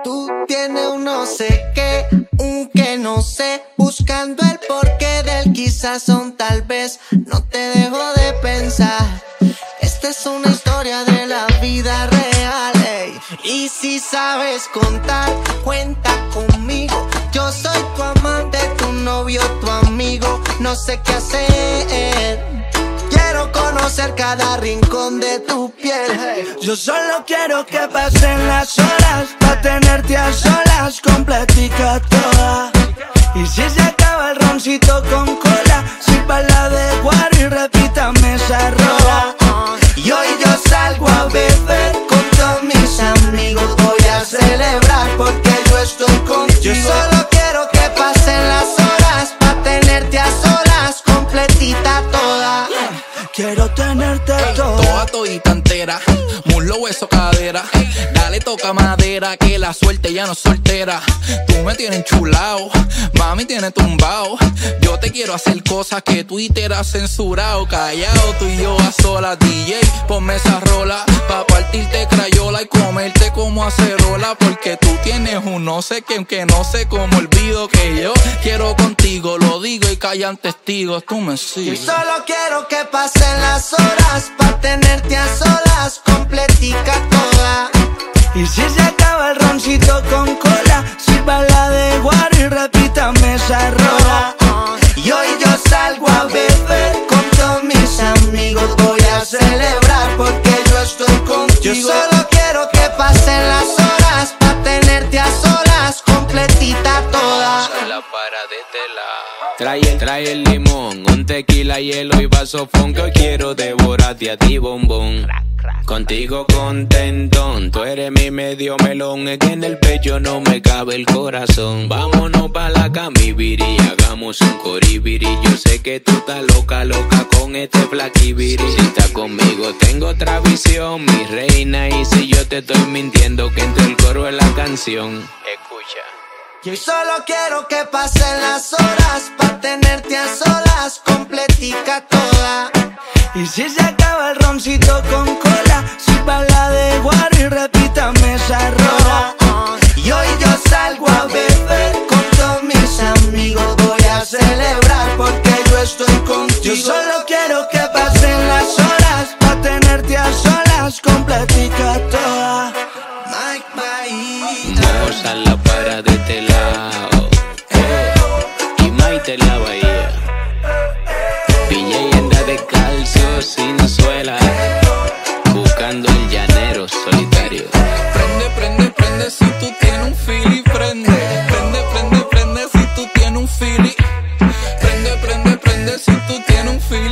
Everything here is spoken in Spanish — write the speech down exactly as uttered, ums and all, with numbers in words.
Tú tienes un no sé qué, un que no sé, buscando el porqué del quizás son tal vez. No te dejo de pensar, esta es una historia de la vida real, ey. Y si sabes contar, cuenta conmigo. Yo soy tu amante, tu novio, tu amigo. No sé qué hacer, quiero conocer cada rincón de tu piel, hey. Yo solo quiero que pasen las horas pa' tenerte a solas, completica toda. Y si se acaba el roncito con cola, si pa' la de guaro y repítame esa rola. Y hoy yo salgo a beber con todos mis amigos. Voy a celebrar porque yo estoy contigo. Yo solo quiero que pasen las horas pa' tenerte a solas, completita toda. Quiero tenerte hey, toda. Toda todita entera, muslo, hueso, cadera. Dale, toca madera, que la suerte ya no es soltera. Tú me tienes enchulado, mami tienes tumbado. Yo te quiero hacer cosas que Twitter ha censurado. Callado, tú y yo a solas, D J, ponme esa rola pa' partirte crayola y comerte como acerola. Porque tú tienes un no sé qué, que no sé cómo olvido que yo quiero contigo. Lo digo y callan testigos, tú me sigues. Yo solo quiero que pasen las horas pa' tenerte a solas, completica toda. Y si se acaba el roncito con cola, sirva la de guaro y repítame esa rola. Y hoy yo salgo a beber con todos mis amigos. Voy a celebrar porque yo estoy contigo. Yo solo quiero que pasen las horas pa' tenerte a solas, completita toda. Trae el, trae el limón, un tequila, hielo y vaso fon, que hoy quiero devorarte a ti, bombón. Contigo contentón, tú eres mi medio melón, es que en el pecho no me cabe el corazón. Vámonos pa' la camibiri y hagamos un coribiri. Yo sé que tú estás loca, loca con este flaquibiri. Si estás conmigo tengo otra visión, mi reina, y si yo te estoy mintiendo, que entre el coro es la canción. Escucha. Yo solo quiero que pasen las horas pa' tenerte a solas, completica toda. Y si se acaba el roncito con cola, sirva la de guaro y repítame esa rola. Y hoy yo salgo a beber con todos mis amigos. Voy a celebrar porque yo estoy contigo. Yo solo quiero que pasen las horas pa' tenerte a solas, completica toda. Mike Bahía, vamos a la para de este lado, oh, y Maite la bahía. Piña y anda descalzo sin suela, buscando el llanero solitario. Prende, prende, prende si tú tienes un feeling, prende. Prende, prende, prende si tú tienes un feeling. Prende, prende, prende si tú tienes un feeling.